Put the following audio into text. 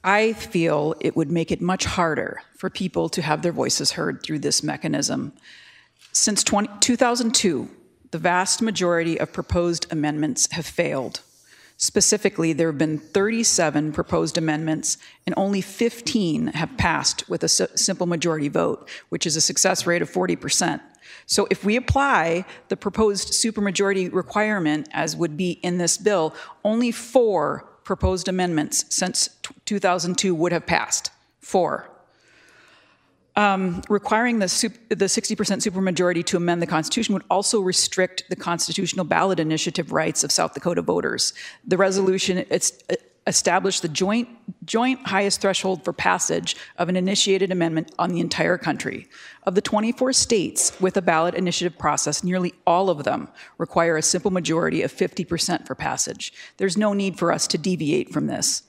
I feel it would make it much harder for people to have their voices heard through this mechanism. Since 2002, the vast majority of proposed amendments have failed. Specifically, there have been 37 proposed amendments, and only 15 have passed with a simple majority vote, which is a success rate of 40%. So if we apply the proposed supermajority requirement, as would be in this bill, only 4 proposed amendments since 2002 would have passed. 4. Requiring the 60% supermajority to amend the Constitution would also restrict the constitutional ballot initiative rights of South Dakota voters. The resolution established the joint highest threshold for passage of an initiated amendment on the entire country. Of the 24 states with a ballot initiative process, nearly all of them require a simple majority of 50% for passage. There's no need for us to deviate from this.